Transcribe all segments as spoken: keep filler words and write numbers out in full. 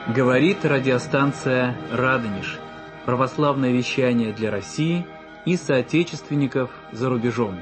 Говорит радиостанция «Радонеж». Православное вещание для России и соотечественников за рубежом.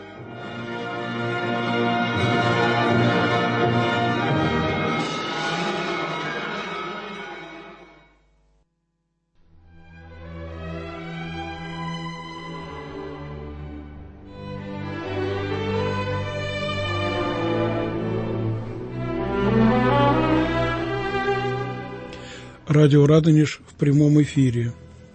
Радио «Радонеж» в прямом эфире.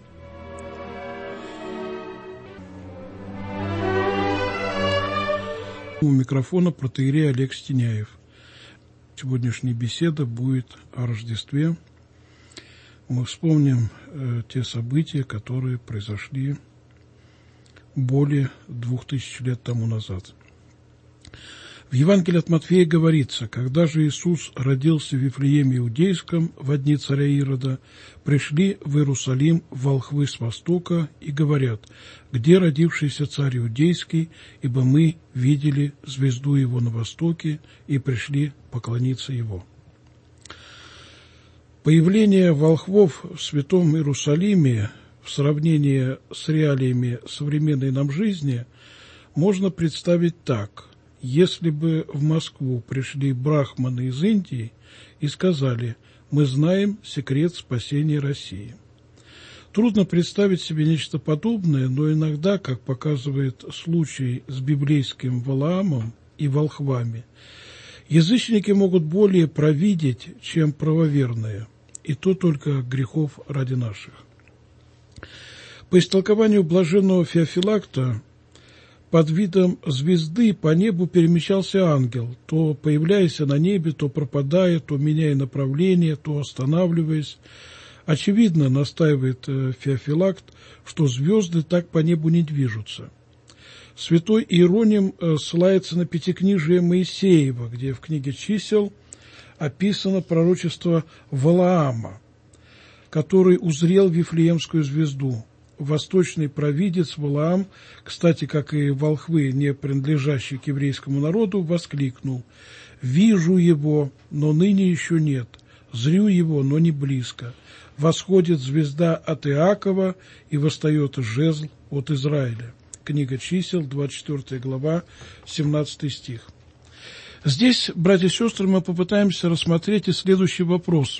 У микрофона протоиерей Олег Стеняев. Сегодняшняя беседа будет о Рождестве. Мы вспомним э, те события, которые произошли более двух тысяч лет тому назад. В Евангелии от Матфея говорится: когда же Иисус родился в Вифлееме Иудейском в дни царя Ирода, пришли в Иерусалим волхвы с востока и говорят: где родившийся царь Иудейский, ибо мы видели звезду его на востоке и пришли поклониться его. Появление волхвов в святом Иерусалиме в сравнении с реалиями современной нам жизни можно представить так: если бы в Москву пришли брахманы из Индии и сказали: мы знаем секрет спасения России. Трудно представить себе нечто подобное, но иногда, как показывает случай с библейским Валаамом и волхвами, язычники могут более провидеть, чем правоверные, и то только грехов ради наших. По истолкованию блаженного Феофилакта, под видом звезды по небу перемещался ангел, то появляясь на небе, то пропадая, то меняя направление, то останавливаясь. Очевидно, настаивает Феофилакт, что звезды так по небу не движутся. Святой Иероним ссылается на Пятикнижие Моисеева, где в книге «Чисел» описано пророчество Валаама, который узрел Вифлеемскую звезду. Восточный провидец Валаам, кстати, как и волхвы, не принадлежащие к еврейскому народу, воскликнул: «Вижу его, но ныне еще нет, зрю его, но не близко. Восходит звезда от Иакова, и восстает жезл от Израиля». Книга «Чисел», двадцать четвёртая глава, семнадцатый стих. Здесь, братья и сестры, мы попытаемся рассмотреть и следующий вопрос: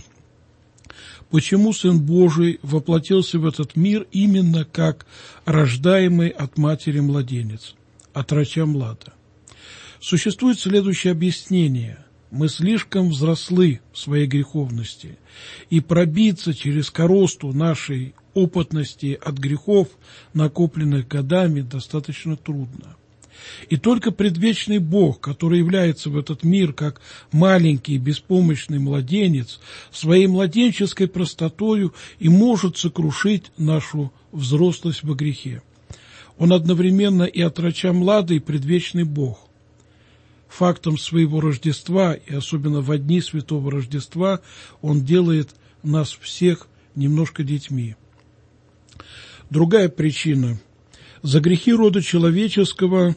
почему Сын Божий воплотился в этот мир именно как рождаемый от матери младенец, от рача млада? Существует следующее объяснение: мы слишком взрослы в своей греховности, и пробиться через коросту нашей опытности от грехов, накопленных годами, достаточно трудно. И только предвечный Бог, который является в этот мир как маленький беспомощный младенец, своей младенческой простотою и может сокрушить нашу взрослость во грехе. Он одновременно и от рача млада, и предвечный Бог. Фактом своего Рождества, и особенно во дни Святого Рождества, Он делает нас всех немножко детьми. Другая причина: за грехи рода человеческого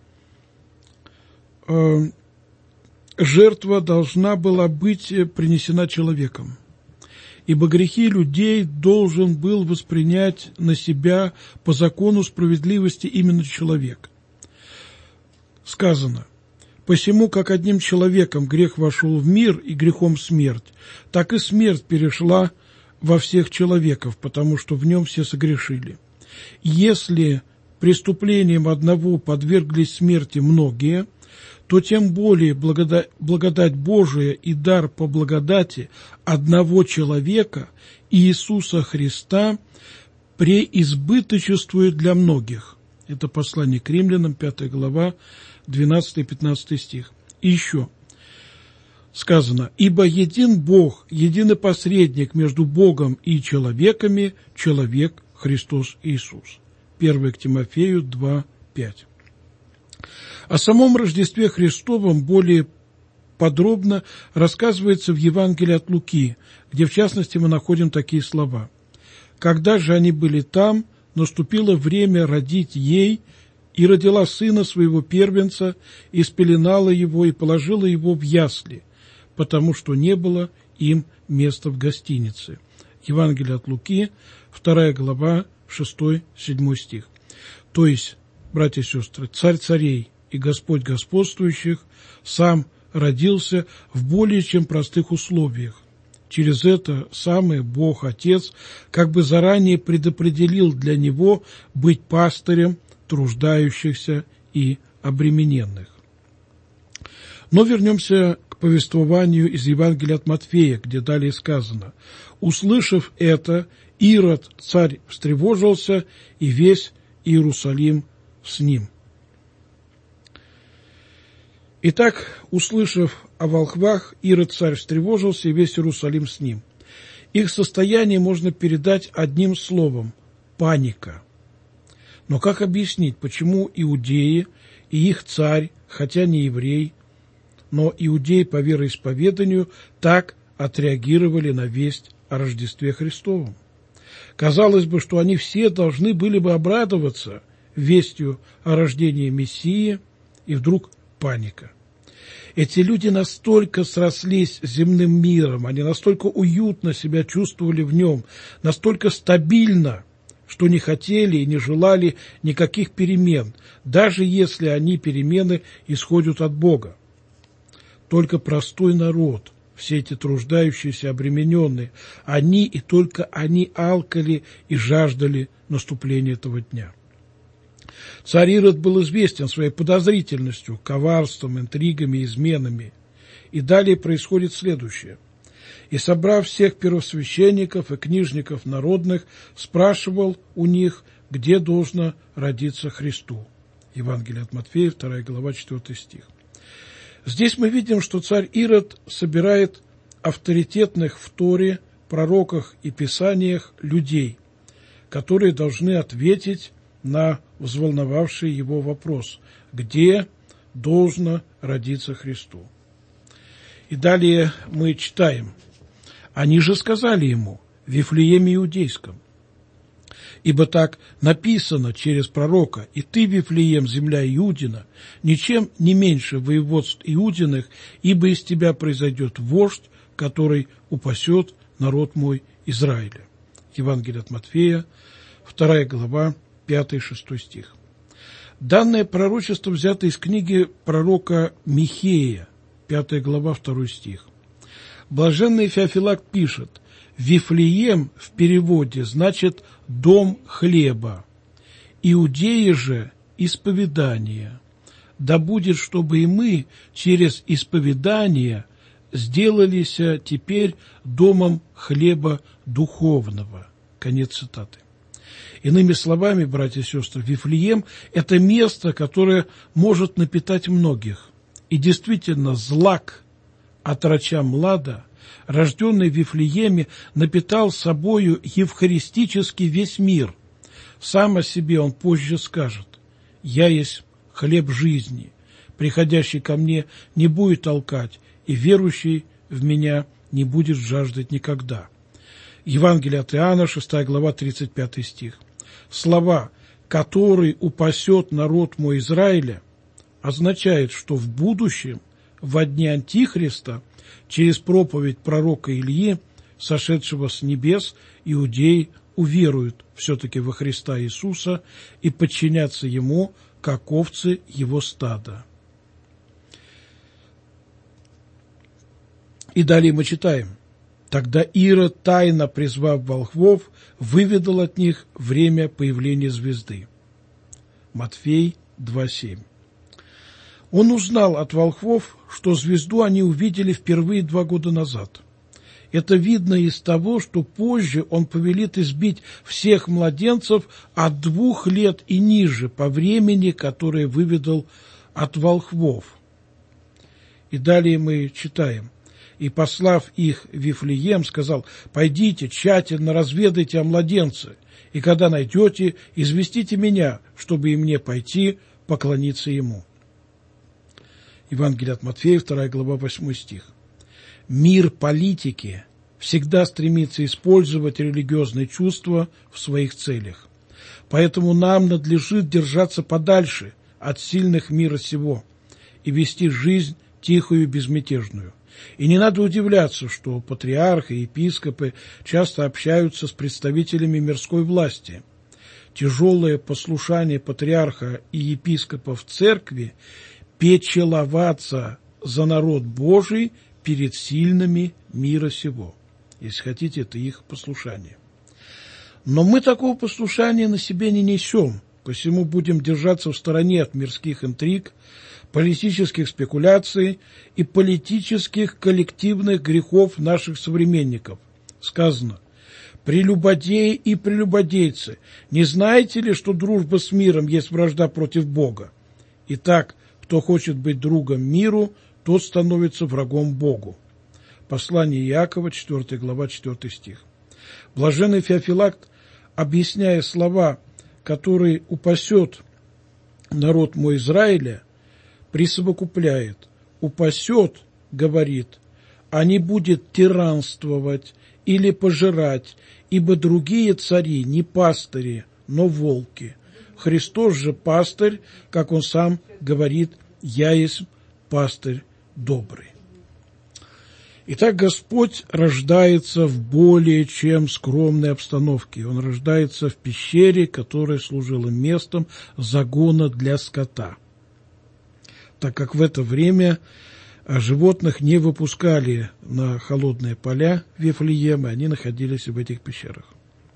э, жертва должна была быть принесена человеком, ибо грехи людей должен был воспринять на себя по закону справедливости именно человек. Сказано: «Посему, как одним человеком грех вошел в мир, и грехом смерть, так и смерть перешла во всех человеков, потому что в нем все согрешили. Если преступлением одного подверглись смерти многие, то тем более благодать, благодать Божия и дар по благодати одного человека, Иисуса Христа, преизбыточествует для многих». Это послание к Римлянам, пятая глава, двенадцатый-пятнадцатый стих. И еще сказано: «Ибо един Бог, единый посредник между Богом и человеками, человек Христос Иисус». первое к Тимофею два, пять. О самом Рождестве Христовом более подробно рассказывается в Евангелии от Луки, где, в частности, мы находим такие слова: «Когда же они были там, наступило время родить ей, и родила сына своего первенца, и спеленала его, и положила его в ясли, потому что не было им место в гостинице. Евангелие от Луки, вторая глава, шестой-седьмой стих. То есть, братья и сестры, Царь царей и Господь господствующих сам родился в более чем простых условиях. Через это самый Бог Отец как бы заранее предопределил для него быть пастырем труждающихся и обремененных. Но вернемся к повествованию из Евангелия от Матфея, где далее сказано: «Услышав это, Ирод, царь, встревожился, и весь Иерусалим с ним». Итак, услышав о волхвах, Ирод, царь, встревожился, и весь Иерусалим с ним. Их состояние можно передать одним словом – паника. Но как объяснить, почему иудеи и их царь, хотя не еврей, но иудеи по вероисповеданию, так отреагировали на весть о Рождестве Христовом? Казалось бы, что они все должны были бы обрадоваться вестью о рождении Мессии, и вдруг паника. Эти люди настолько срослись с земным миром, они настолько уютно себя чувствовали в нем, настолько стабильно, что не хотели и не желали никаких перемен, даже если они, перемены, исходят от Бога. Только простой народ, все эти труждающиеся, обремененные, они и только они алкали и жаждали наступления этого дня. Царь Ирод был известен своей подозрительностью, коварством, интригами, изменами. И далее происходит следующее. «И, собрав всех первосвященников и книжников народных, спрашивал у них, где должно родиться Христу». Евангелие от Матфея, вторая глава, четвёртый стих. Здесь мы видим, что царь Ирод собирает авторитетных в Торе, пророках и писаниях людей, которые должны ответить на взволновавший его вопрос: где должно родиться Христу? И далее мы читаем: «Они же сказали ему: в Вифлееме Иудейском. Ибо так написано через пророка: и ты, Вифлеем, земля Иудина, ничем не меньше воеводств Иудиных, ибо из тебя произойдет вождь, который упасет народ мой Израиля». Евангелие от Матфея, вторая глава, пятый-шестой стих. Данное пророчество взято из книги пророка Михея, пятая глава, второй стих. Блаженный Феофилакт пишет: «Вифлеем» в переводе значит «дом хлеба», «Иудеи же» – «исповедание». Да будет, чтобы и мы через исповедание сделались теперь домом хлеба духовного. Конец цитаты. Иными словами, братья и сестры, Вифлеем – это место, которое может напитать многих. И действительно, Злак, отроча млада, рожденный в Вифлееме, напитал собою евхаристически весь мир. Сам о себе он позже скажет: «Я есть хлеб жизни, приходящий ко мне не будет толкать, и верующий в меня не будет жаждать никогда». Евангелие от Иоанна, шестая глава, тридцать пятый стих. Слова «который упасет народ мой Израиля» означает, что в будущем, во дни Антихриста, через проповедь пророка Ильи, сошедшего с небес, иудеи уверуют все-таки во Христа Иисуса и подчинятся Ему, как овцы Его стада. И далее мы читаем: «Тогда Ирод, тайно призвав волхвов, выведал от них время появления звезды». Матфей два семь. Он узнал от волхвов, что звезду они увидели впервые два года назад. Это видно из того, что позже он повелит избить всех младенцев от двух лет и ниже по времени, которое выведал от волхвов. И далее мы читаем: «И, послав их в Вифлеем, сказал: пойдите, тщательно разведайте о младенце, и когда найдете, известите меня, чтобы и мне пойти поклониться ему». Евангелие от Матфея, вторая глава, восьмой стих. Мир политики всегда стремится использовать религиозные чувства в своих целях. Поэтому нам надлежит держаться подальше от сильных мира сего и вести жизнь тихую и безмятежную. И не надо удивляться, что патриархи и епископы часто общаются с представителями мирской власти. Тяжелое послушание патриарха и епископа в церкви – печеловаться за народ Божий перед сильными мира сего. Если хотите, это их послушание. Но мы такого послушания на себе не несем, посему будем держаться в стороне от мирских интриг, политических спекуляций и политических коллективных грехов наших современников. Сказано: «Прелюбодеи и прелюбодейцы, не знаете ли, что дружба с миром есть вражда против Бога? Итак, кто хочет быть другом миру, тот становится врагом Богу». Послание Иакова, четвёртая глава, четвёртый стих. Блаженный Феофилакт, объясняя слова, которые упасет народ мой Израиля, присовокупляет: упасет, говорит, а не будет тиранствовать или пожирать, ибо другие цари не пастыри, но волки. Христос же пастырь, как он сам говорит: «Я есть пастырь добрый». Итак, Господь рождается в более чем скромной обстановке. Он рождается в пещере, которая служила местом загона для скота, так как в это время животных не выпускали на холодные поля Вифлеема, они находились в этих пещерах.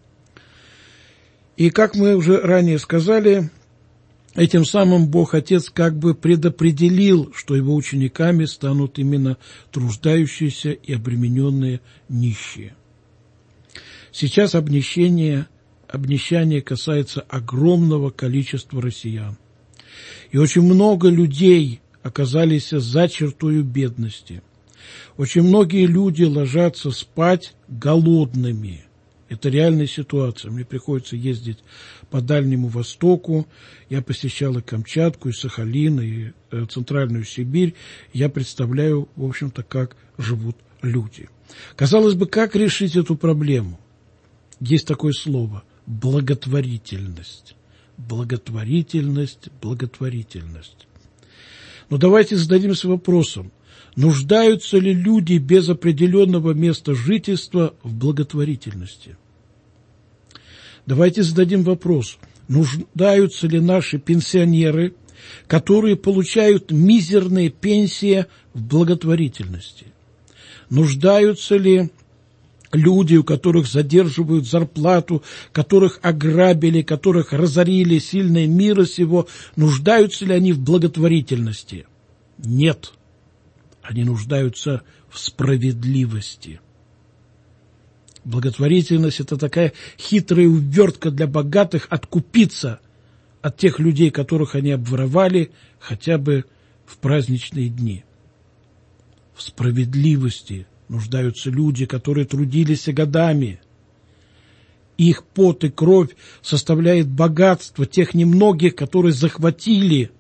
И, как мы уже ранее сказали, этим самым Бог Отец как бы предопределил, что его учениками станут именно труждающиеся и обремененные нищие. Сейчас обнищание, обнищание касается огромного количества россиян. И очень много людей оказались за чертою бедности. Очень многие люди ложатся спать голодными. Это реальная ситуация. Мне приходится ездить по Дальнему Востоку. Я посещал и Камчатку, и Сахалин, и э, Центральную Сибирь. Я представляю, в общем-то, как живут люди. Казалось бы, как решить эту проблему? Есть такое слово – благотворительность. Благотворительность, благотворительность. Но давайте зададимся вопросом, нуждаются ли люди без определенного места жительства в благотворительности? Давайте зададим вопрос, нуждаются ли наши пенсионеры, которые получают мизерные пенсии, в благотворительности? Нуждаются ли люди, у которых задерживают зарплату, которых ограбили, которых разорили сильные мира сего, нуждаются ли они в благотворительности? Нет. Они нуждаются в справедливости. Благотворительность – это такая хитрая увертка для богатых откупиться от тех людей, которых они обворовали хотя бы в праздничные дни. В справедливости нуждаются люди, которые трудились годами. Их пот и кровь составляет богатство тех немногих, которые захватили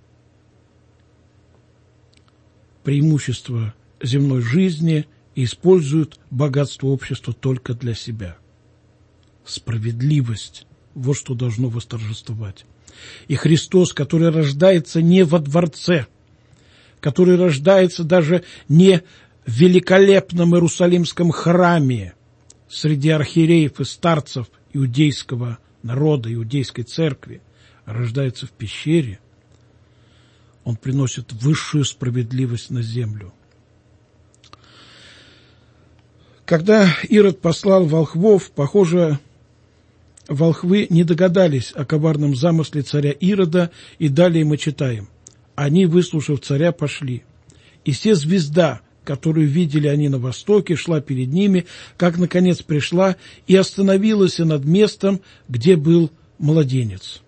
преимущества земной жизни и используют богатство общества только для себя. Справедливость – вот что должно восторжествовать. И Христос, который рождается не во дворце, который рождается даже не в великолепном Иерусалимском храме среди архиереев и старцев иудейского народа, иудейской церкви, а рождается в пещере, он приносит высшую справедливость на землю. Когда Ирод послал волхвов, похоже, волхвы не догадались о коварном замысле царя Ирода, и далее мы читаем: «Они, выслушав царя, пошли. И се звезда, которую видели они на востоке, шла перед ними, как, наконец, пришла и остановилась над местом, где был младенец».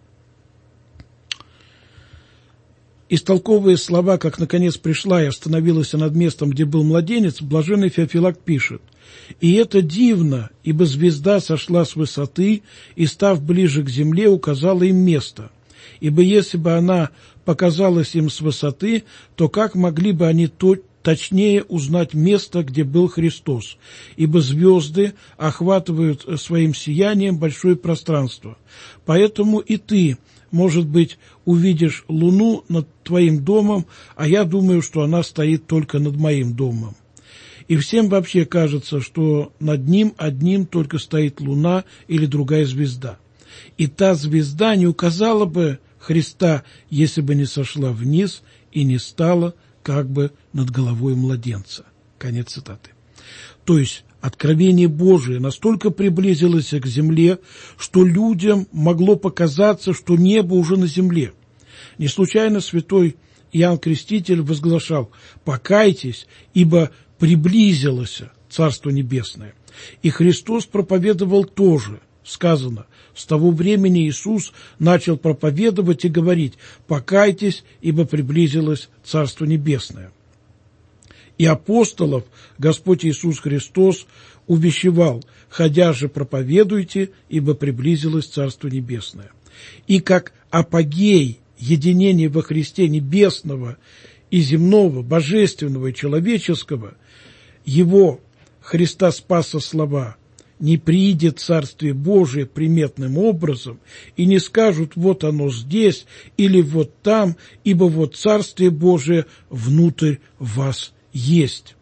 Истолковывая слова, как, наконец, пришла и остановилась над местом, где был младенец, блаженный Феофилакт пишет: «И это дивно, ибо звезда сошла с высоты и, став ближе к земле, указала им место. Ибо если бы она показалась им с высоты, то как могли бы они то точнее узнать место, где был Христос, ибо звезды охватывают своим сиянием большое пространство. Поэтому и ты, может быть, увидишь луну над твоим домом, а я думаю, что она стоит только над моим домом. И всем вообще кажется, что над ним одним только стоит луна или другая звезда. И та звезда не указала бы Христа, если бы не сошла вниз и не стала как бы над головой младенца. Конец цитаты. То есть откровение Божие настолько приблизилось к земле, что людям могло показаться, что небо уже на земле. Не случайно святой Иоанн Креститель возглашал: «Покайтесь, ибо приблизилось Царство Небесное». И Христос проповедовал тоже. Сказано, с того времени Иисус начал проповедовать и говорить: «Покайтесь, ибо приблизилось Царство Небесное». И апостолов Господь Иисус Христос увещевал: «Ходя же проповедуйте, ибо приблизилось Царство Небесное». И как апогей единения во Христе небесного и земного, божественного и человеческого, его Христа Спаса слова: «Не приидет Царствие Божие приметным образом, и не скажут: вот оно здесь или вот там, ибо вот Царствие Божие внутрь вас есть».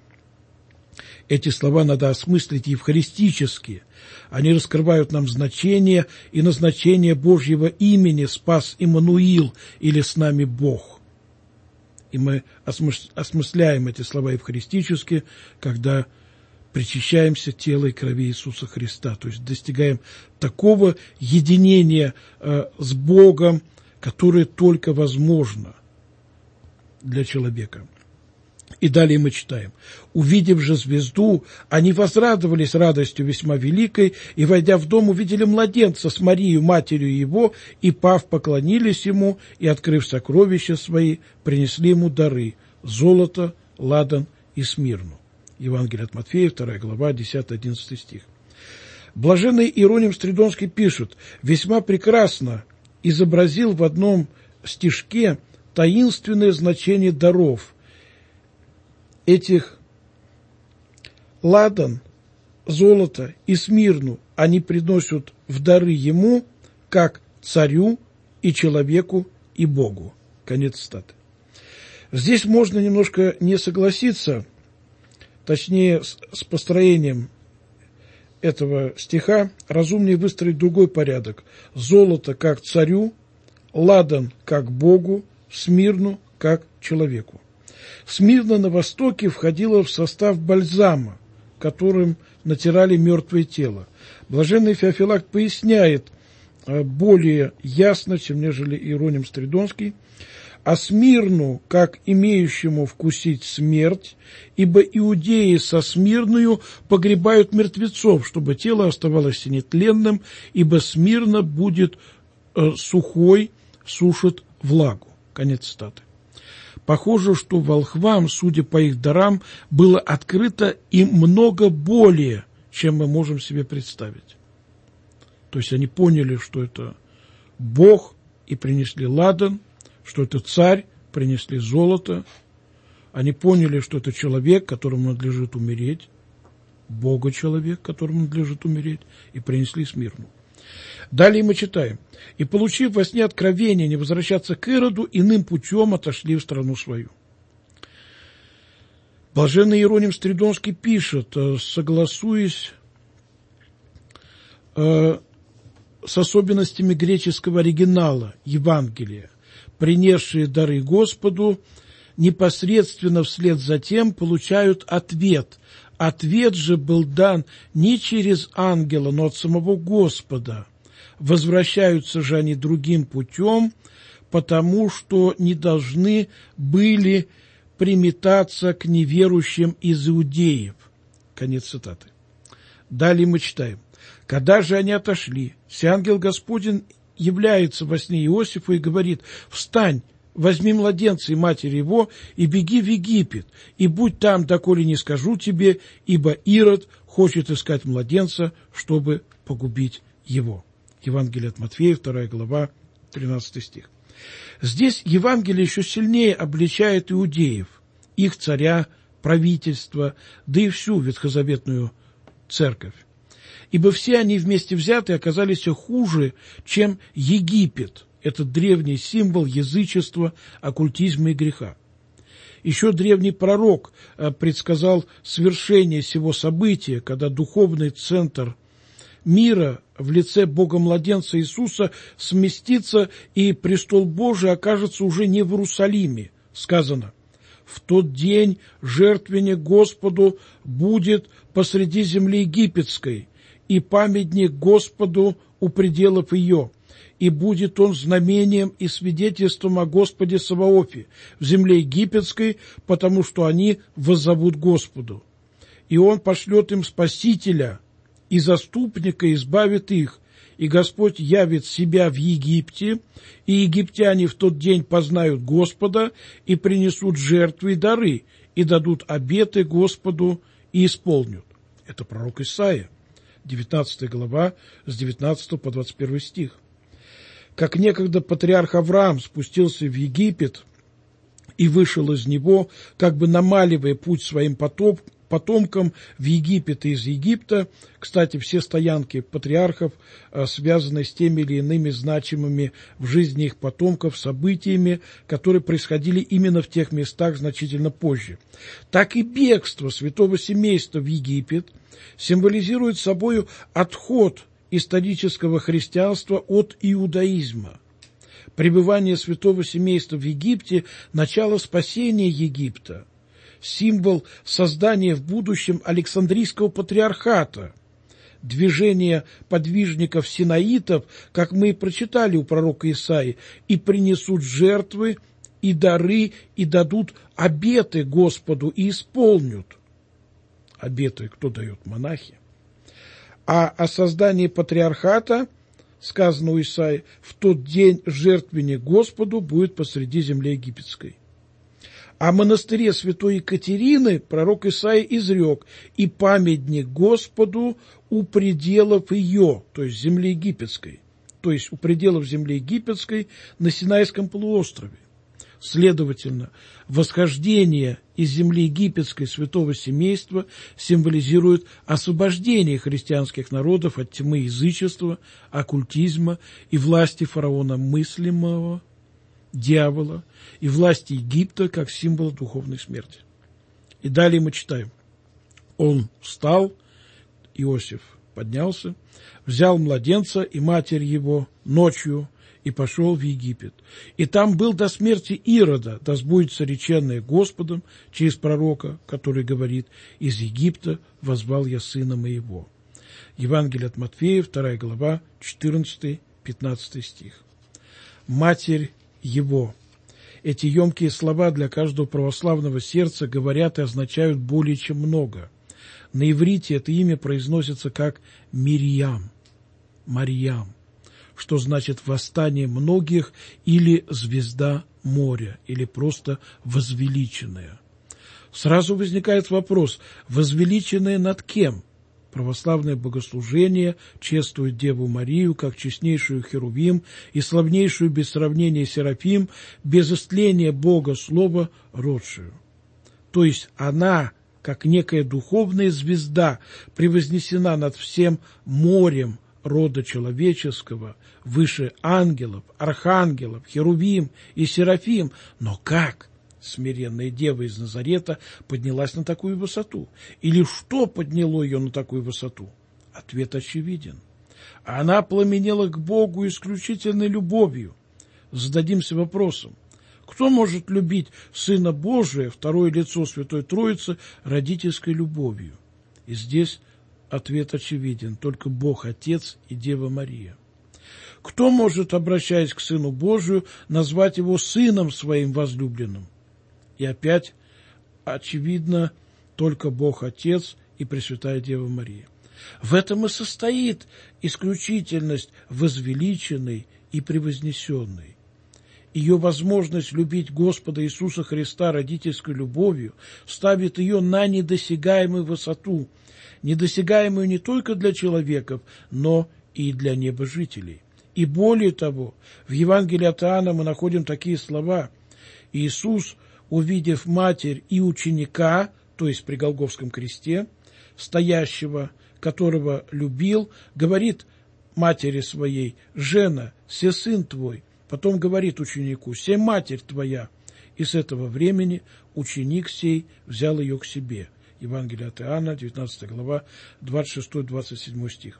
Эти слова надо осмыслить евхаристически. Они раскрывают нам значение и назначение Божьего имени «Спас Иммануил» или «С нами Бог». И мы осмысляем эти слова евхаристически, когда причащаемся тела и крови Иисуса Христа, то есть достигаем такого единения э, с Богом, которое только возможно для человека. И далее мы читаем: «Увидев же звезду, они возрадовались радостью весьма великой, и, войдя в дом, увидели младенца с Марией, матерью его, и, пав, поклонились ему, и, открыв сокровища свои, принесли ему дары – золото, ладан и смирну». Евангелие от Матфея, вторая глава, десятый-одиннадцатый стих. Блаженный Иероним Стридонский пишет: «Весьма прекрасно изобразил в одном стишке таинственное значение даров этих ладан, золото и смирну. Они приносят в дары ему, как царю и человеку и Богу». Конец цитаты. Здесь можно немножко не согласиться, точнее, с, с построением этого стиха. Разумнее выстроить другой порядок: золото как царю, ладан как Богу, смирну как человеку. Смирна на Востоке входила в состав бальзама, которым натирали мертвое тело. Блаженный Феофилакт поясняет более ясно, чем нежели Иероним Стридонский: «А Смирну, как имеющему вкусить смерть, ибо иудеи со Смирною погребают мертвецов, чтобы тело оставалось нетленным, ибо Смирна будет э, сухой, сушит влагу». Конец цитаты. Похоже, что волхвам, судя по их дарам, было открыто и много более, чем мы можем себе представить. То есть они поняли, что это Бог, и принесли ладан, что это царь, принесли золото. Они поняли, что это человек, которому надлежит умереть, Бога человек, которому надлежит умереть, и принесли смирну. Далее мы читаем: «И, получив во сне откровение не возвращаться к Ироду, иным путем отошли в страну свою». Блаженный Иероним Стридонский пишет, согласуясь э, с особенностями греческого оригинала Евангелия: «Принесшие дары Господу непосредственно вслед за тем получают ответ. Ответ же был дан не через ангела, но от самого Господа. Возвращаются же они другим путем, потому что не должны были приметаться к неверующим из иудеев». Конец цитаты. Далее мы читаем: «Когда же они отошли, сеангел Господень является во сне Иосифу и говорит: встань, возьми младенца и матери его, и беги в Египет, и будь там, доколе не скажу тебе, ибо Ирод хочет искать младенца, чтобы погубить его». Евангелие от Матфея, вторая глава, тринадцатый стих. Здесь Евангелие еще сильнее обличает иудеев, их царя правительство, да и всю ветхозаветную церковь. Ибо все они вместе взятые оказались хуже, чем Египет, этот древний символ язычества, оккультизма и греха. Еще древний пророк предсказал свершение сего события, когда духовный центр мира в лице Бога-младенца Иисуса сместится, и престол Божий окажется уже не в Иерусалиме. Сказано: «В тот день жертвенник Господу будет посреди земли египетской, и памятник Господу у пределов ее, и будет он знамением и свидетельством о Господе Саваофе в земле египетской, потому что они воззовут Господу. И он пошлет им Спасителя, и заступника избавит их, и Господь явит себя в Египте, и египтяне в тот день познают Господа, и принесут жертвы и дары, и дадут обеты Господу, и исполнят». Это пророк Исаия, девятнадцатая глава, с девятнадцатого по двадцать первый стих. Как некогда патриарх Авраам спустился в Египет и вышел из него, как бы намаливая путь своим потомкам, потомкам в Египет и из Египта. Кстати, все стоянки патриархов связаны с теми или иными значимыми в жизни их потомков событиями, которые происходили именно в тех местах значительно позже. Так и бегство святого семейства в Египет символизирует собою отход исторического христианства от иудаизма. Пребывание святого семейства в Египте – начало спасения Египта, символ создания в будущем Александрийского патриархата, движение подвижников-синаитов, как мы и прочитали у пророка Исаии, и принесут жертвы и дары, и дадут обеты Господу, и исполнят. Обеты кто дает? Монахи. А о создании патриархата сказано у Исаии: в тот день жертвенник Господу будет посреди земли египетской. О монастыре святой Екатерины пророк Исаия изрек: и памятник Господу у пределов ее, то есть земли египетской, то есть у пределов земли египетской на Синайском полуострове. Следовательно, восхождение из земли египетской святого семейства символизирует освобождение христианских народов от тьмы язычества, оккультизма и власти фараона мыслимого, дьявола, и власти Египта как символа духовной смерти. И далее мы читаем: он встал, Иосиф поднялся, взял младенца и матерь его ночью и пошел в Египет. И там был до смерти Ирода, да сбудется реченное Господом через пророка, который говорит: из Египта воззвал я сына моего. Евангелие от Матфея, вторая глава, четырнадцатый-пятнадцатый стих. Матерь его. Эти емкие слова для каждого православного сердца говорят и означают более чем много. На иврите это имя произносится как Мирьям, Марьям, что значит восстание многих или звезда моря, или просто возвеличенная. Сразу возникает вопрос: возвеличенная над кем? Православное богослужение чествует Деву Марию как честнейшую Херувим и славнейшую без сравнения Серафим, без истления Бога Слова родшую. То есть она, как некая духовная звезда, превознесена над всем морем рода человеческого, выше ангелов, архангелов, Херувим и Серафим. Но как смиренная дева из Назарета поднялась на такую высоту? Или что подняло ее на такую высоту? Ответ очевиден. Она пламенела к Богу исключительной любовью. Зададимся вопросом: кто может любить Сына Божия, второе лицо Святой Троицы, родительской любовью? И здесь ответ очевиден: только Бог Отец и Дева Мария. Кто может, обращаясь к Сыну Божию, назвать его Сыном своим возлюбленным? И опять очевидно, только Бог Отец и Пресвятая Дева Мария. В этом и состоит исключительность возвеличенной и превознесенной. Ее возможность любить Господа Иисуса Христа родительской любовью ставит ее на недосягаемую высоту, недосягаемую не только для человеков, но и для небожителей. И более того, в Евангелии от Иоанна мы находим такие слова: Иисус, увидев матерь и ученика, то есть при Голгофском кресте, стоящего, которого любил, говорит матери своей: «Жена, се сын твой». Потом говорит ученику: «Се матерь твоя». И с этого времени ученик сей взял ее к себе. Евангелие от Иоанна, девятнадцатая глава, двадцать шестой — двадцать седьмой стих.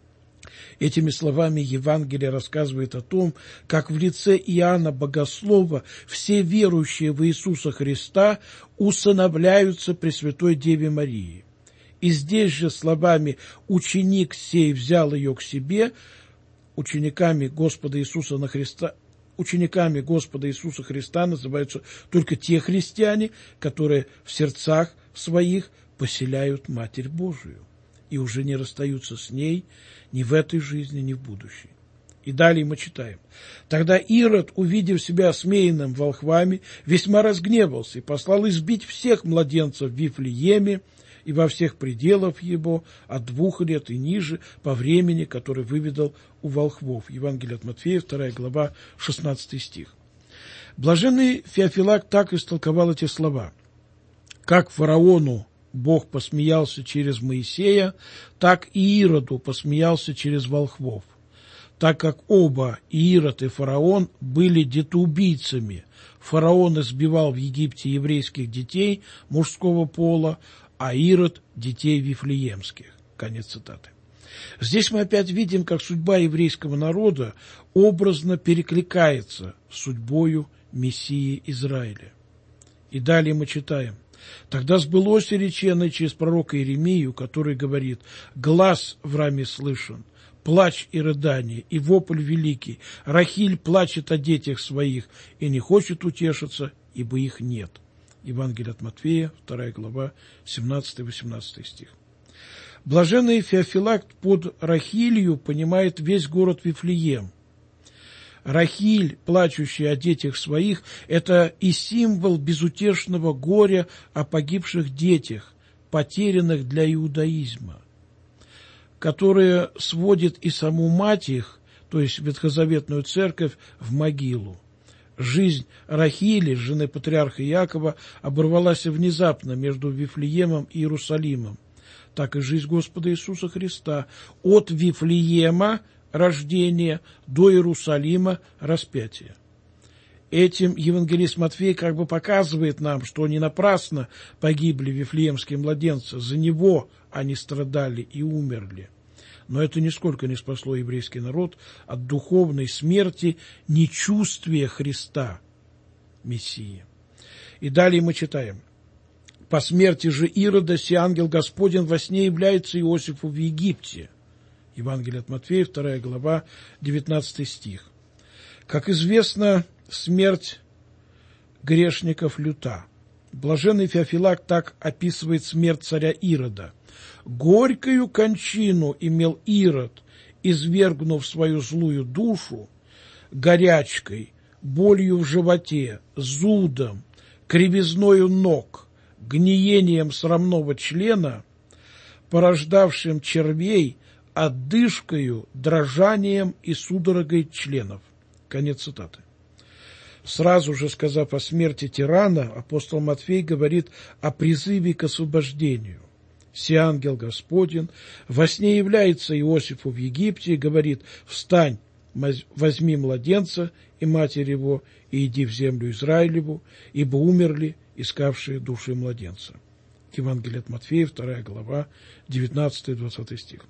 Этими словами Евангелие рассказывает о том, как в лице Иоанна Богослова все верующие в Иисуса Христа усыновляются Пресвятой Деве Марии. И здесь же словами «ученик сей взял ее к себе» учениками Господа Иисуса на Христа, учениками Господа Иисуса Христа называются только те христиане, которые в сердцах своих поселяют Матерь Божию и уже не расстаются с ней ни в этой жизни, ни в будущей. И далее мы читаем: «Тогда Ирод, увидев себя осмеянным волхвами, весьма разгневался и послал избить всех младенцев в Вифлееме и во всех пределах его от двух лет и ниже по времени, который выведал у волхвов». Евангелие от Матфея, вторая глава, шестнадцатый стих. Блаженный Феофилакт так истолковал эти слова: «Как фараону Бог посмеялся через Моисея, так и Ироду посмеялся через волхвов. Так как оба, и Ирод, и фараон, были детоубийцами. Фараон избивал в Египте еврейских детей мужского пола, а Ирод – детей вифлеемских». Конец цитаты. Здесь мы опять видим, как судьба еврейского народа образно перекликается с судьбою Мессии Израиля. И далее мы читаем: «Тогда сбылось реченное через пророка Иеремию, который говорит: глас в раме слышен, плач и рыдание, и вопль великий. Рахиль плачет о детях своих и не хочет утешиться, ибо их нет». Евангелие от Матфея, вторая глава, семнадцатый-восемнадцатый стих. Блаженный Феофилакт под Рахилью понимает весь город Вифлеем. Рахиль, плачущая о детях своих, это и символ безутешного горя о погибших детях, потерянных для иудаизма, которое сводит и саму мать их, то есть ветхозаветную церковь, в могилу. Жизнь Рахили, жены патриарха Иакова, оборвалась внезапно между Вифлеемом и Иерусалимом. Так и жизнь Господа Иисуса Христа от Вифлеема, рождения, до Иерусалима, распятия. Этим евангелист Матфей как бы показывает нам, что не напрасно погибли вифлеемские младенцы, за него они страдали и умерли. Но это нисколько не спасло еврейский народ от духовной смерти нечувствия Христа, Мессии. И далее мы читаем: «По смерти же Ирода сей ангел Господень во сне является Иосифу в Египте». Евангелие от Матфея, вторая глава, девятнадцатый стих. Как известно, смерть грешников люта. Блаженный Феофилакт так описывает смерть царя Ирода: «Горькую кончину имел Ирод, извергнув свою злую душу, горячкой, болью в животе, зудом, кривизною ног, гниением срамного члена, порождавшим червей, отдышкою, дрожанием и судорогой членов». Конец цитаты. Сразу же сказав о смерти тирана, апостол Матфей говорит о призыве к освобождению. «Се ангел Господень во сне является Иосифу в Египте и говорит: встань, возьми младенца и матерь его, и иди в землю Израилеву, ибо умерли искавшие души младенца». Евангелие от Матфея, вторая глава, девятнадцатый-двадцатый стих.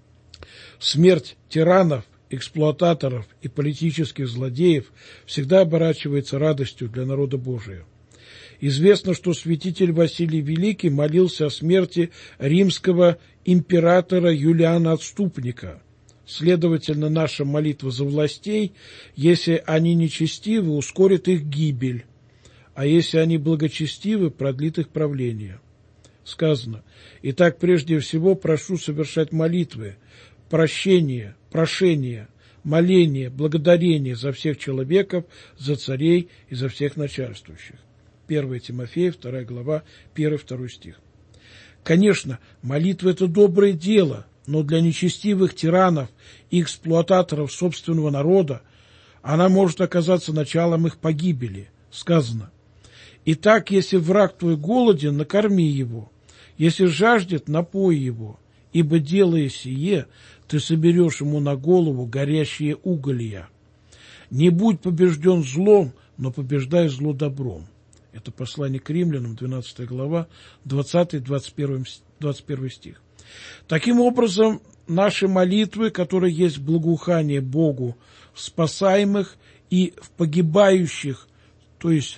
Смерть тиранов, эксплуататоров и политических злодеев всегда оборачивается радостью для народа Божия. Известно, что святитель Василий Великий молился о смерти римского императора Юлиана Отступника. Следовательно, наша молитва за властей, если они нечестивы, ускорит их гибель, а если они благочестивы, продлит их правление. Сказано: «Итак, прежде всего прошу совершать молитвы, прощение, прошение, моление, благодарение за всех человеков, за царей и за всех начальствующих». первое Тимофея, вторая глава, первый-второй стих. Конечно, молитва – это доброе дело, но для нечестивых тиранов и эксплуататоров собственного народа она может оказаться началом их погибели. Сказано: Итак, если враг твой голоден, накорми его, если жаждет, напой его, ибо, делая сие, ты соберешь ему на голову горящие уголья. Не будь побежден злом, но побеждай зло добром». Это послание к римлянам, двенадцатая глава, двадцатый-двадцать первый стих. Таким образом, наши молитвы, которые есть благоухание Богу в спасаемых и в погибающих, то есть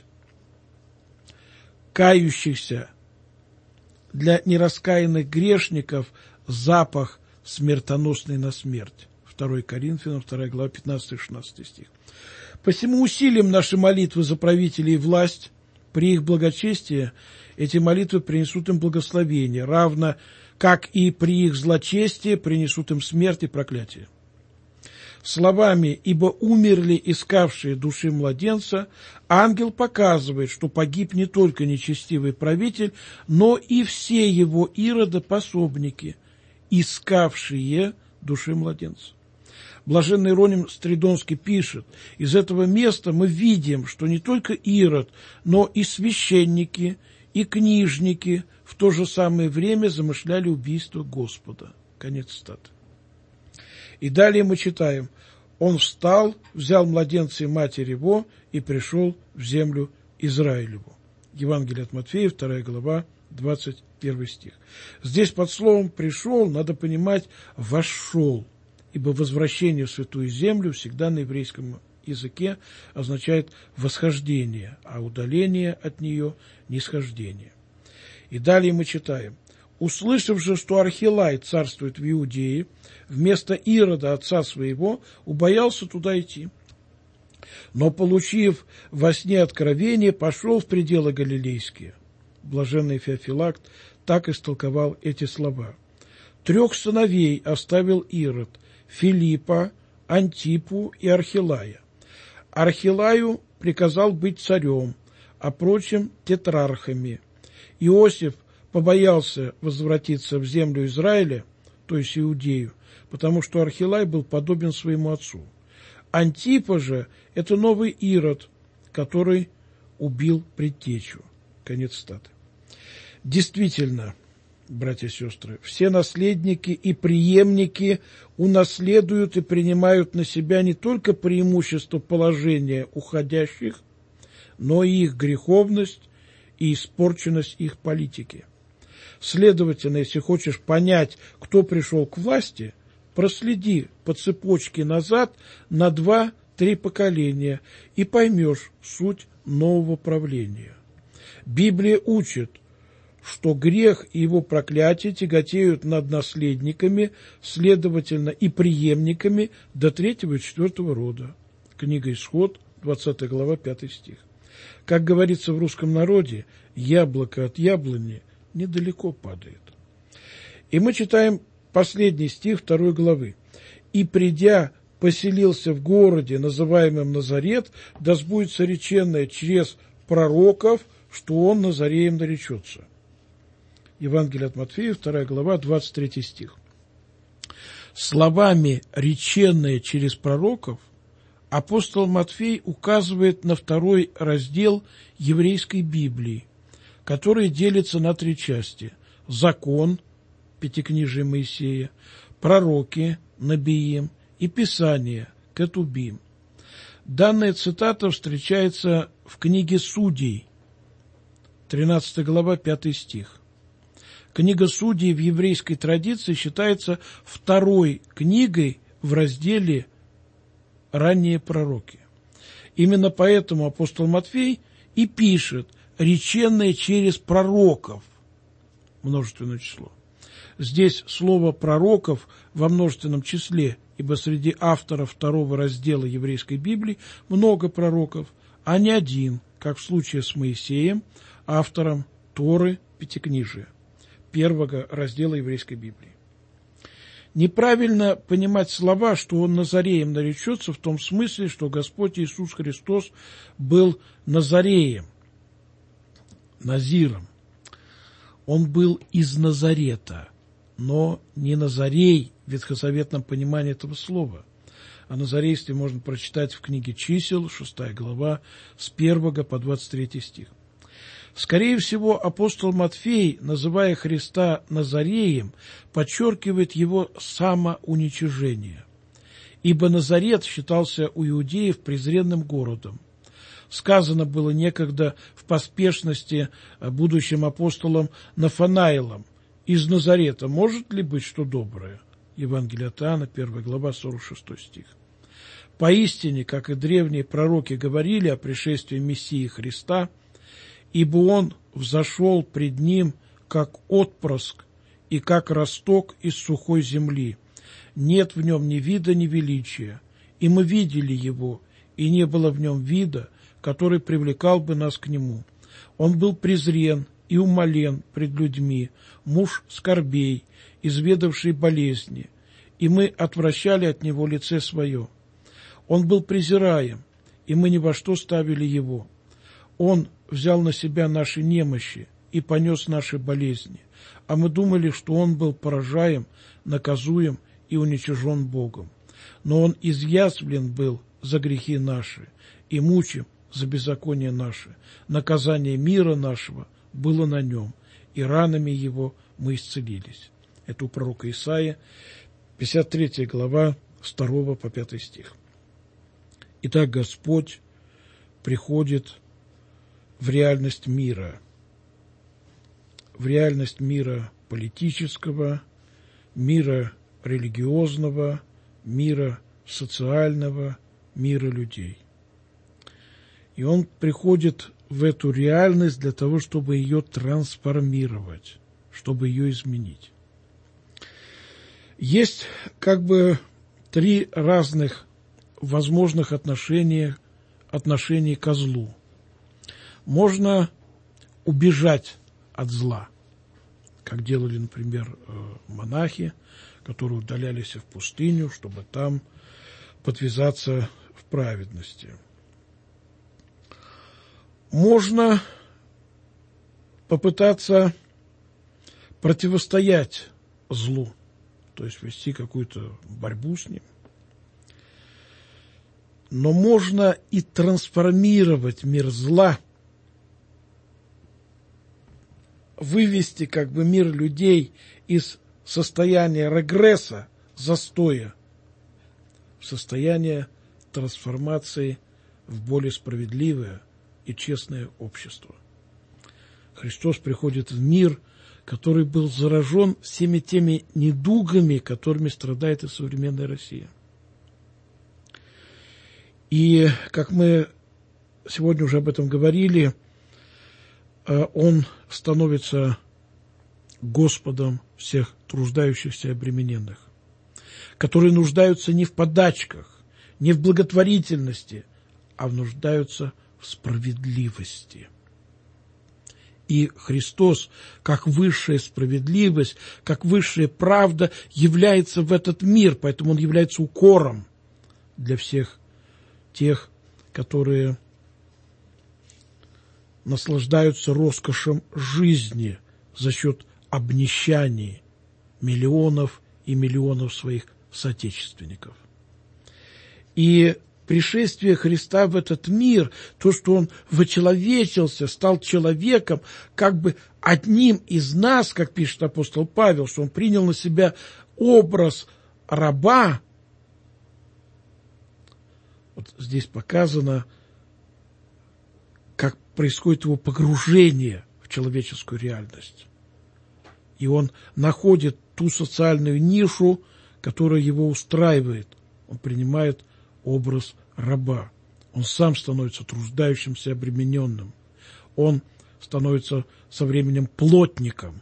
кающихся, для нераскаянных грешников запах смертоносный на смерть. второе Коринфянам, вторая глава, пятнадцатый-шестнадцатый стих. Посему усилим наши молитвы за правителей и власть. При их благочестии эти молитвы принесут им благословение, равно как и при их злочестии принесут им смерть и проклятие. Словами «ибо умерли искавшие души младенца» ангел показывает, что погиб не только нечестивый правитель, но и все его иродопособники, искавшие души младенца. Блаженный Иероним Стридонский пишет: «Из этого места мы видим, что не только Ирод, но и священники, и книжники в то же самое время замышляли убийство Господа». Конец цитаты. И далее мы читаем: «Он встал, взял младенца и матерь его и пришел в землю Израилеву». Евангелие от Матфея, вторая глава, двадцать первый стих. Здесь под словом «пришел» надо понимать «вошел», ибо возвращение в Святую Землю всегда на еврейском языке означает восхождение, а удаление от нее – нисхождение. И далее мы читаем: «Услышав же, что Архилай царствует в Иудее, вместо Ирода, отца своего, убоялся туда идти. Но, получив во сне откровение, пошел в пределы галилейские». Блаженный Феофилакт так истолковал эти слова. «Трех сыновей оставил Ирод: Филиппа, Антипу и Архилая. Архилаю приказал быть царем, а прочим – тетрархами. Иосиф побоялся возвратиться в землю Израиля, то есть Иудею, потому что Архилай был подобен своему отцу. Антипа же – это новый Ирод, который убил предтечу». Конец цитаты. Действительно, братья и сестры, все наследники и преемники унаследуют и принимают на себя не только преимущество положения уходящих, но и их греховность и испорченность их политики. Следовательно, если хочешь понять, кто пришел к власти, проследи по цепочке назад на два-три поколения и поймешь суть нового правления. Библия учит, что грех и его проклятие тяготеют над наследниками, следовательно, и преемниками до третьего и четвертого рода. Книга Исход, двадцатая глава, пятый стих. Как говорится в русском народе, яблоко от яблони недалеко падает. И мы читаем последний стих второй главы. «И, придя, поселился в городе, называемом Назарет, да сбудется реченное через пророков, что он Назареем наречется». Евангелие от Матфея, вторая глава, двадцать третий стих. Словами «реченное через пророков» апостол Матфей указывает на второй раздел еврейской Библии, который делится на три части: закон, пятикнижие Моисея, пророки, Набиим, и Писание, Кетубим. Данная цитата встречается в книге Судей, тринадцатая глава, пятый стих. Книга Судей в еврейской традиции считается второй книгой в разделе «Ранние пророки». Именно поэтому апостол Матфей и пишет «реченное через пророков», множественное число. Здесь слово «пророков» во множественном числе, ибо среди авторов второго раздела еврейской Библии много пророков, а не один, как в случае с Моисеем, автором Торы Пятикнижия, первого раздела еврейской Библии. Неправильно понимать слова, что он Назареем наречется, в том смысле, что Господь Иисус Христос был Назареем, Назиром. Он был из Назарета, но не Назарей в ветхозаветном понимании этого слова. О назарействе можно прочитать в книге Чисел, шестая глава, с первого по двадцать третий стих. Скорее всего, апостол Матфей, называя Христа Назареем, подчеркивает его самоуничижение, ибо Назарет считался у иудеев презренным городом. Сказано было некогда в поспешности будущим апостолом Нафанаилом: «Из Назарета может ли быть что доброе?» Евангелие от Иоанна, первая глава, сорок шестой стих. Поистине, как и древние пророки говорили о пришествии Мессии Христа, ибо Он взошел пред Ним, как отпрыск и как росток из сухой земли. Нет в Нем ни вида, ни величия, и мы видели Его, и не было в Нем вида, который привлекал бы нас к Нему. Он был презрен и умолен пред людьми, муж скорбей, изведавший болезни, и мы отвращали от Него лице свое. Он был презираем, и мы ни во что ставили Его. Он взял на себя наши немощи и понес наши болезни, а мы думали, что Он был поражаем, наказуем и уничижен Богом. Но Он изъязвлен был за грехи наши и мучим за беззаконие наше. Наказание мира нашего было на Нем, и ранами Его мы исцелились». Это у пророка Исаия, пятьдесят третья глава, с второго по пятый стих. Итак, Господь приходит в реальность мира, в реальность мира политического, мира религиозного, мира социального, мира людей. И Он приходит в эту реальность для того, чтобы ее трансформировать, чтобы ее изменить. Есть как бы три разных возможных отношения, отношений ко злу. Можно убежать от зла, как делали, например, монахи, которые удалялись в пустыню, чтобы там подвязаться в праведности. Можно попытаться противостоять злу, то есть вести какую-то борьбу с ним. Но можно и трансформировать мир зла, вывести как бы мир людей из состояния регресса, застоя, в состояние трансформации в более справедливое и честное общество. Христос приходит в мир, который был заражен всеми теми недугами, которыми страдает и современная Россия. И, как мы сегодня уже об этом говорили, Он становится Господом всех труждающихся и обремененных, которые нуждаются не в подачках, не в благотворительности, а нуждаются в справедливости. И Христос, как высшая справедливость, как высшая правда, является в этот мир, поэтому Он является укором для всех тех, которые наслаждаются роскошем жизни за счет обнищания миллионов и миллионов своих соотечественников. И пришествие Христа в этот мир, то, что Он вочеловечился, стал человеком, как бы одним из нас, как пишет апостол Павел, что Он принял на себя образ раба. Вот здесь показано, как происходит Его погружение в человеческую реальность. И Он находит ту социальную нишу, которая Его устраивает. Он принимает образ раба. Он сам становится труждающимся, обремененным. Он становится со временем плотником.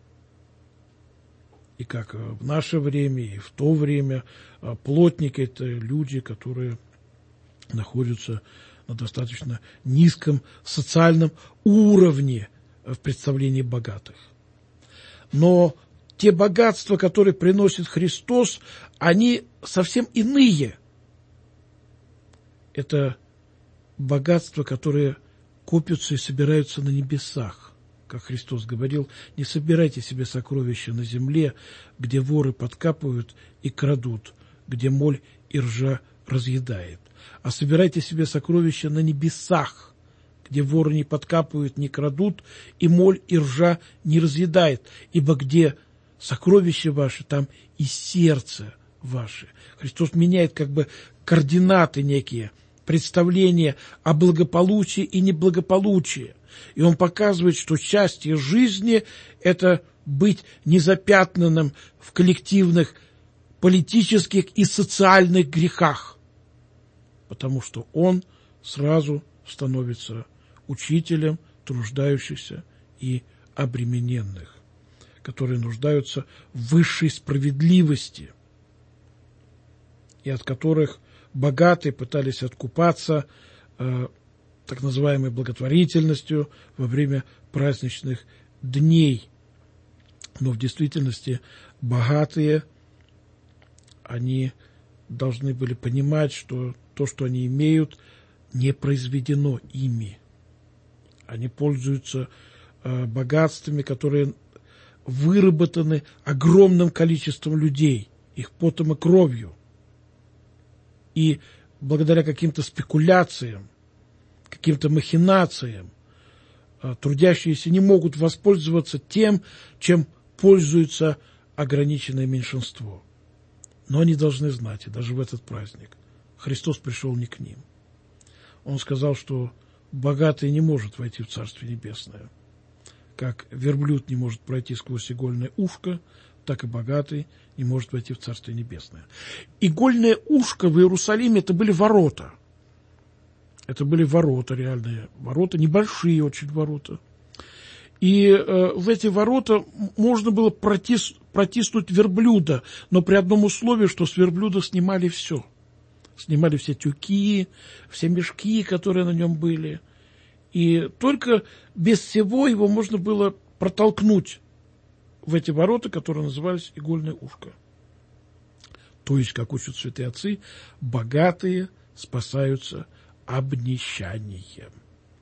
И как в наше время, и в то время плотники – это люди, которые находятся на достаточно низком социальном уровне в представлении богатых. Но те богатства, которые приносит Христос, они совсем иные. Это богатства, которые копятся и собираются на небесах. Как Христос говорил, не собирайте себе сокровища на земле, где воры подкапывают и крадут, где моль и ржа разъедает, а собирайте себе сокровища на небесах, где воры не подкапывают, не крадут, и моль и ржа не разъедает, ибо где сокровища ваши, там и сердце ваше. Христос меняет как бы координаты некие, представления о благополучии и неблагополучии. И он показывает, что счастье жизни – это быть незапятнанным в коллективных политических и социальных грехах, потому что он сразу становится учителем труждающихся и обремененных, которые нуждаются в высшей справедливости, и от которых богатые пытались откупаться э, так называемой благотворительностью во время праздничных дней. Но в действительности богатые, они должны были понимать, что то, что они имеют, не произведено ими. Они пользуются э, богатствами, которые выработаны огромным количеством людей, их потом и кровью. И благодаря каким-то спекуляциям, каким-то махинациям, э, трудящиеся не могут воспользоваться тем, чем пользуется ограниченное меньшинство. Но они должны знать, и даже в этот праздник, Христос пришел не к ним. Он сказал, что богатый не может войти в Царствие Небесное. Как верблюд не может пройти сквозь игольное ушко, так и богатый не может войти в Царствие Небесное. Игольное ушко в Иерусалиме – это были ворота. Это были ворота, реальные ворота, небольшие очень ворота. И э, в эти ворота можно было протис, протиснуть верблюда, но при одном условии, что с верблюда снимали все. Снимали все тюки, все мешки, которые на нем были. И только без всего его можно было протолкнуть в эти ворота, которые назывались игольное ушко. То есть, как учат святые отцы, богатые спасаются обнищанием.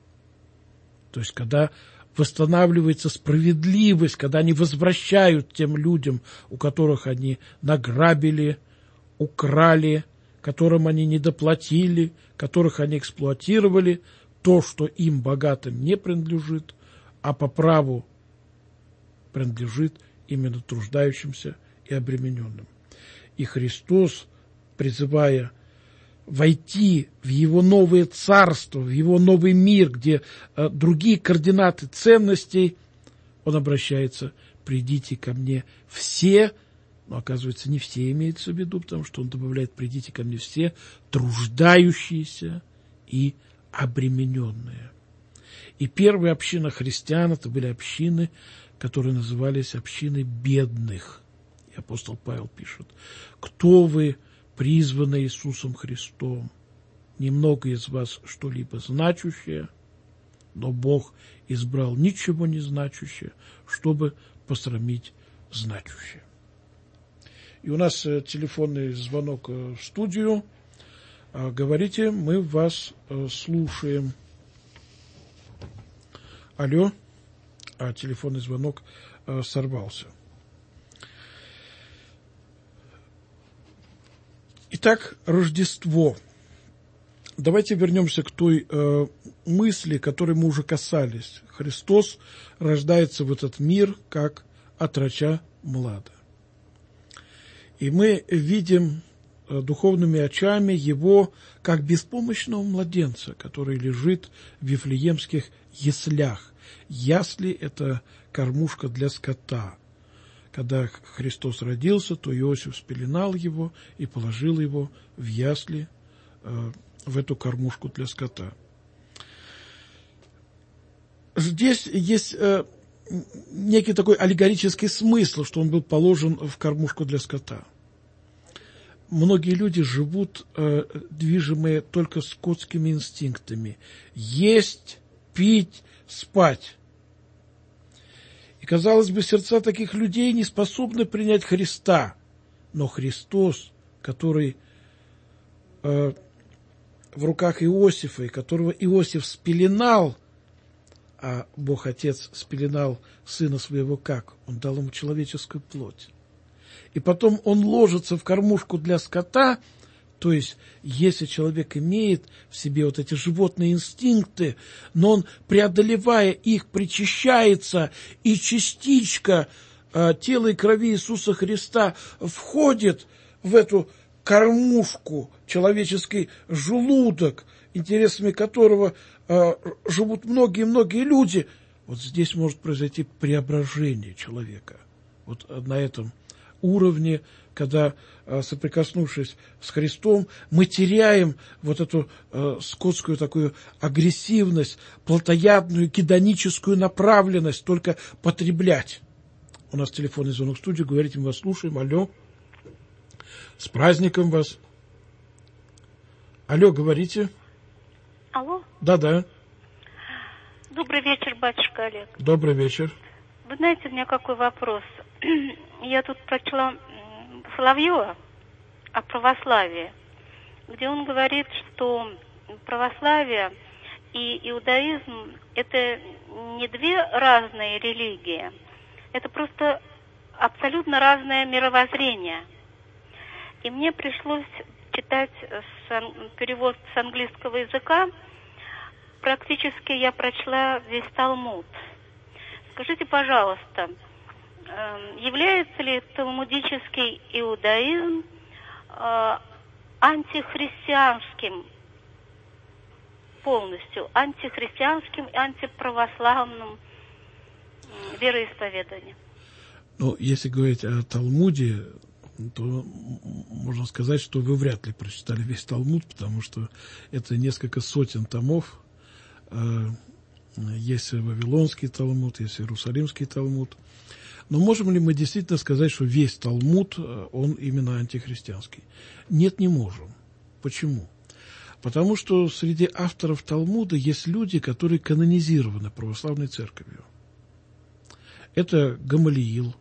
То есть, когда восстанавливается справедливость, когда они возвращают тем людям, у которых они награбили, украли, которым они недоплатили, которых они эксплуатировали, то, что им, богатым, не принадлежит, а по праву принадлежит именно труждающимся и обремененным. И Христос, призывая войти в Его новое царство, в Его новый мир, где э, другие координаты ценностей, Он обращается: «Придите ко мне все», но, оказывается, не все имеется в виду, потому что Он добавляет: «Придите ко мне все труждающиеся и обремененные». И первая община христиан – это были общины, которые назывались общиной бедных. И апостол Павел пишет: «Кто вы, призваны Иисусом Христом? Немного из вас что-либо значущее, но Бог избрал ничего не значущее, чтобы посрамить значущее». И у нас телефонный звонок в студию. Говорите, мы вас слушаем. Алло. А телефонный звонок сорвался. Итак, Рождество. Давайте вернемся к той э, мысли, которой мы уже касались. Христос рождается в этот мир как отроча млада. И мы видим э, духовными очами Его как беспомощного младенца, который лежит в вифлеемских яслях. Ясли – это кормушка для скота. Когда Христос родился, то Иосиф спеленал его и положил его в ясли, э, в эту кормушку для скота. Здесь есть э, некий такой аллегорический смысл, что он был положен в кормушку для скота. Многие люди живут, э, движимые только скотскими инстинктами: есть, пить, спать. И, казалось бы, сердца таких людей не способны принять Христа. Но Христос, который э, в руках Иосифа, и которого Иосиф спеленал, а Бог Отец спеленал Сына Своего как? Он дал ему человеческую плоть. И потом он ложится в кормушку для скота, То есть, если человек имеет в себе вот эти животные инстинкты, но он, преодолевая их, причащается, и частичка э, тела и крови Иисуса Христа входит в эту кормушку, человеческий желудок, интересами которого э, живут многие-многие люди, вот здесь может произойти преображение человека. Вот на этом уровне, когда, соприкоснувшись с Христом, мы теряем вот эту э, скотскую такую агрессивность, плотоядную, гедоническую направленность, только потреблять. У нас телефонный звонок в студию, говорите, мы вас слушаем. Алло. С праздником вас. Алло, говорите. Алло. Да-да. Добрый вечер, батюшка Олег. Добрый вечер. Вы знаете, у меня какой вопрос? Я тут прочла Соловьева о православии, где он говорит, что православие и иудаизм – это не две разные религии, это просто абсолютно разное мировоззрение. И мне пришлось читать с, перевод с английского языка. Практически я прочла весь Талмуд. Скажите, пожалуйста, является ли талмудический иудаизм э, антихристианским, полностью антихристианским и антиправославным э, вероисповеданием? Ну, если говорить о Талмуде, то можно сказать, что вы вряд ли прочитали весь Талмуд, потому что это несколько сотен томов. Есть Вавилонский Талмуд, есть Иерусалимский Талмуд. Но можем ли мы действительно сказать, что весь Талмуд, он именно антихристианский? Нет, не можем. Почему? Потому что среди авторов Талмуда есть люди, которые канонизированы православной церковью. Это Гамалиил,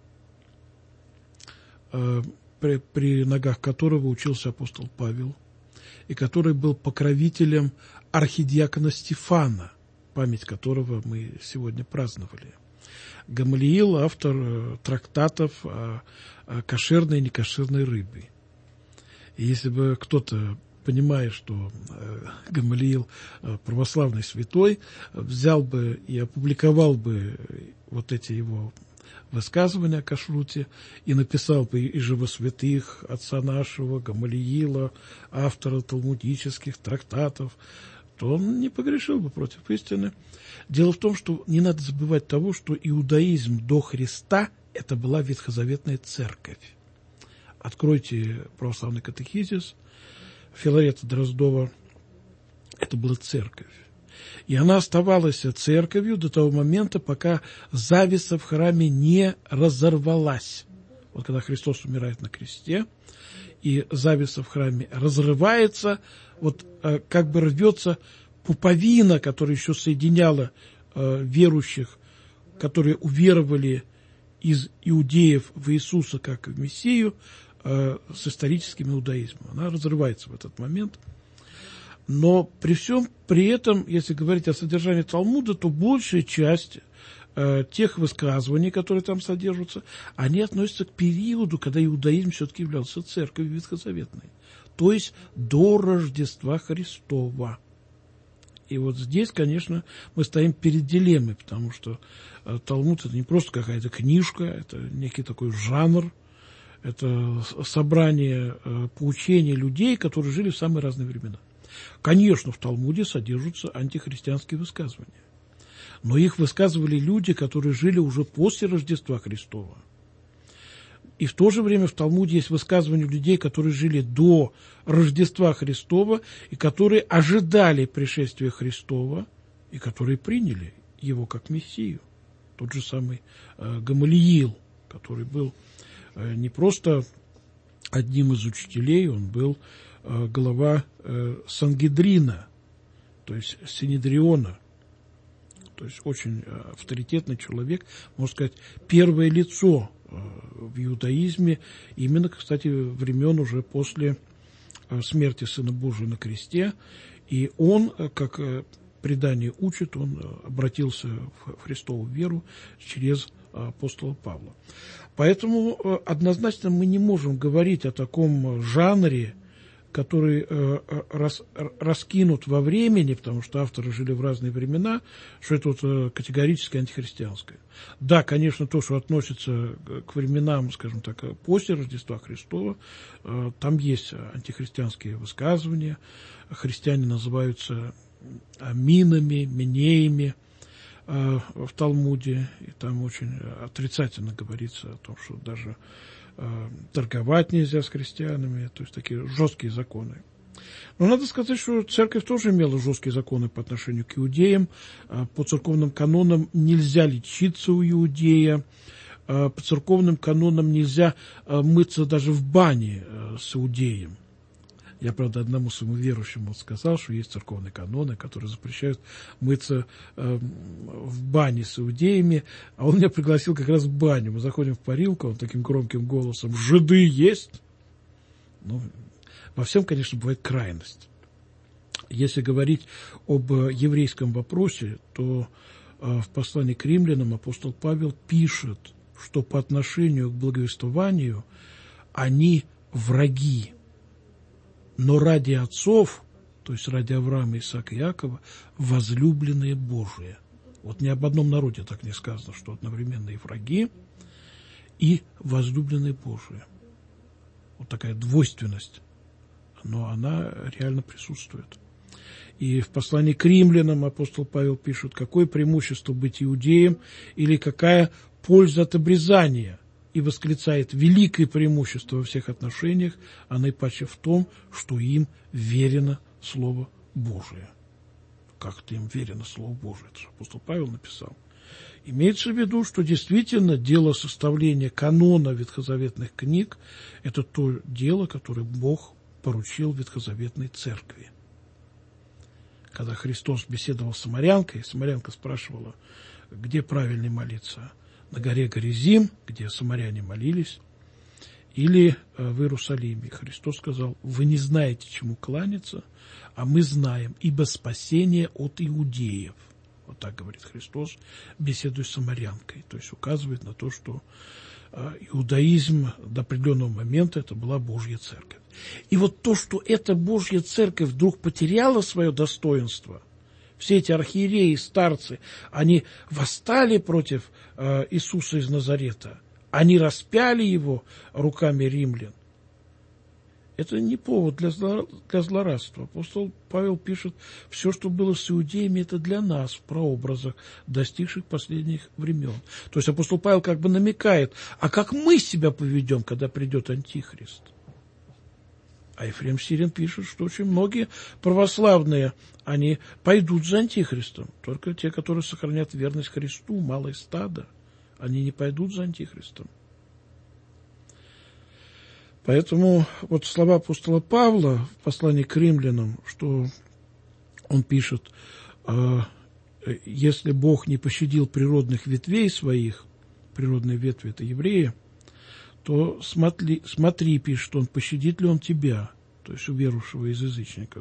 при, при ногах которого учился апостол Павел, и который был покровителем архидиакона Стефана, память которого мы сегодня праздновали. Гамалиил – автор трактатов о, о кошерной и некошерной рыбе. И если бы кто-то, понимая, что Гамалиил православный святой, взял бы и опубликовал бы вот эти его высказывания о кашруте и написал бы и живосвятых отца нашего, Гамалиила, автора талмудических трактатов, то он не погрешил бы против истины. Дело в том, что не надо забывать того, что иудаизм до Христа – это была ветхозаветная церковь. Откройте православный катехизис Филарета Дроздова. Это была церковь. И она оставалась церковью до того момента, пока завеса в храме не разорвалась. Вот когда Христос умирает на кресте, и завеса в храме разрывается, вот как бы рвется пуповина, которая еще соединяла э, верующих, которые уверовали из иудеев в Иисуса как в Мессию, э, с историческим иудаизмом. Она разрывается в этот момент. Но при всем при этом, если говорить о содержании Талмуда, то большая часть э, тех высказываний, которые там содержатся, они относятся к периоду, когда иудаизм все-таки являлся церковью ветхозаветной. То есть до Рождества Христова. И вот здесь, конечно, мы стоим перед дилеммой, потому что э, Талмуд – это не просто какая-то книжка, это некий такой жанр, это собрание э, поучений людей, которые жили в самые разные времена. Конечно, в Талмуде содержатся антихристианские высказывания, но их высказывали люди, которые жили уже после Рождества Христова. И в то же время в Талмуде есть высказывания людей, которые жили до Рождества Христова, и которые ожидали пришествия Христова, и которые приняли его как Мессию. Тот же самый э, Гамалиил, который был э, не просто одним из учителей, он был э, глава э, Сангедрина, то есть Синедриона. То есть очень авторитетный человек, можно сказать, первое лицо в иудаизме, именно, кстати, времен уже после смерти Сына Божия на кресте. И он, как предание учит, он обратился в Христову веру через апостола Павла. Поэтому однозначно мы не можем говорить о таком жанре, который э, рас, раскинут во времени, потому что авторы жили в разные времена, что это вот э, категорически антихристианское. Да, конечно, то, что относится к временам, скажем так, после Рождества Христова, э, там есть антихристианские высказывания, христиане называются минами, минеями э, в Талмуде, и там очень отрицательно говорится о том, что даже торговать нельзя с христианами, то есть такие жесткие законы. Но надо сказать, что церковь тоже имела жесткие законы по отношению к иудеям. По церковным канонам нельзя лечиться у иудея, по церковным канонам нельзя мыться даже в бане с иудеем. Я, правда, одному своему верующему сказал, что есть церковные каноны, которые запрещают мыться э, в бане с иудеями, а он меня пригласил как раз в баню. Мы заходим в парилку, он таким громким голосом: «Жиды есть?» Ну, во всем, конечно, бывает крайность. Если говорить об еврейском вопросе, то э, в послании к римлянам апостол Павел пишет, что по отношению к благовествованию они враги. Но ради отцов, то есть ради Авраама, Исаака и Иакова, возлюбленные Божии. Вот ни об одном народе так не сказано, что одновременно и враги, и возлюбленные Божии. Вот такая двойственность, но она реально присутствует. И в послании к римлянам апостол Павел пишет: какое преимущество быть иудеем или какая польза от обрезания? И восклицает: великое преимущество во всех отношениях, а наипаче в том, что им верено Слово Божие. Как-то им верено Слово Божие, это же апостол Павел написал. Имеется в виду, что действительно дело составления канона ветхозаветных книг – это то дело, которое Бог поручил ветхозаветной церкви. Когда Христос беседовал с самарянкой, самарянка спрашивала, где правильнее молиться – на горе Горизим, где самаряне молились, или в Иерусалиме. Христос сказал: вы не знаете, чему кланяться, а мы знаем, ибо спасение от иудеев. Вот так говорит Христос, беседуя с самарянкой. То есть указывает на то, что иудаизм до определенного момента это была Божья церковь. И вот то, что эта Божья церковь вдруг потеряла свое достоинство, все эти архиереи, старцы, они восстали против э, Иисуса из Назарета. Они распяли его руками римлян. Это не повод для, зло, для злорадства. Апостол Павел пишет: все, что было с иудеями, это для нас в прообразах, достигших последних времен. То есть апостол Павел как бы намекает: а как мы себя поведем, когда придет Антихрист? А Ефрем Сирин пишет, что очень многие православные, они пойдут за Антихристом. Только те, которые сохранят верность Христу, малое стадо, они не пойдут за Антихристом. Поэтому вот слова апостола Павла в послании к римлянам, что он пишет: если Бог не пощадил природных ветвей своих, природные ветви – это евреи, то смотри, смотри, пишет он, пощадит ли он тебя, то есть уверовавшего из язычников.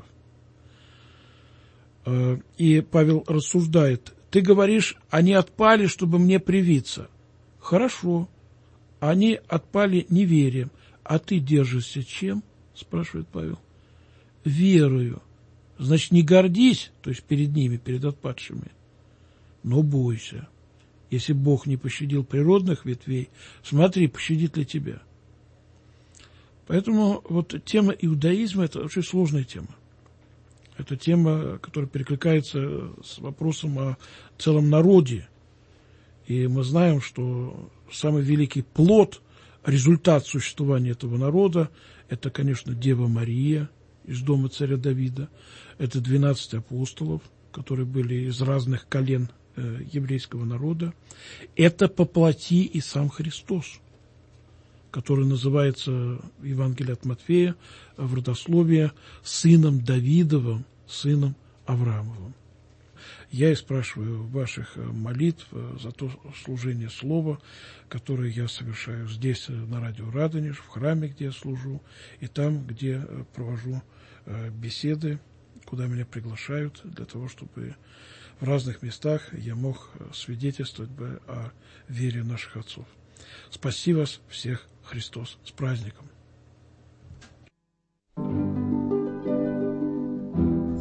И Павел рассуждает: ты говоришь, они отпали, чтобы мне привиться. Хорошо, они отпали неверием, а ты держишься чем? Спрашивает Павел. Верою. Значит, не гордись, то есть перед ними, перед отпадшими, но бойся. Если Бог не пощадил природных ветвей, смотри, пощадит ли тебя. Поэтому вот тема иудаизма – это очень сложная тема. Это тема, которая перекликается с вопросом о целом народе. И мы знаем, что самый великий плод, результат существования этого народа – это, конечно, Дева Мария из дома царя Давида, это двенадцать апостолов, которые были из разных колен еврейского народа, это по плоти и сам Христос, который называется в Евангелии от Матфея в родословии сыном Давидовым, сыном Авраамовым. Я и спрашиваю ваших молитв за то служение слова, которое я совершаю здесь, на радио Радонеж, в храме, где я служу, и там, где провожу беседы, куда меня приглашают, для того, чтобы в разных местах я мог свидетельствовать бы о вере наших отцов. Спаси вас всех, Христос, с праздником!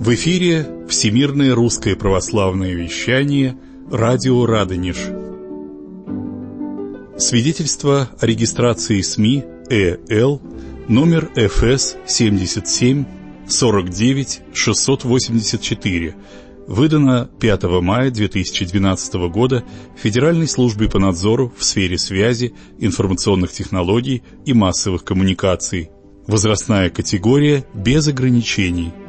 В эфире Всемирное русское православное вещание, радио Радонеж. Свидетельство о регистрации СМИ Э Л, номер Эф Эс семьдесят семь сорок девять шестьсот восемьдесят четыре, выдано пятого мая две тысячи двенадцатого года Федеральной службой по надзору в сфере связи, информационных технологий и массовых коммуникаций. Возрастная категория без ограничений.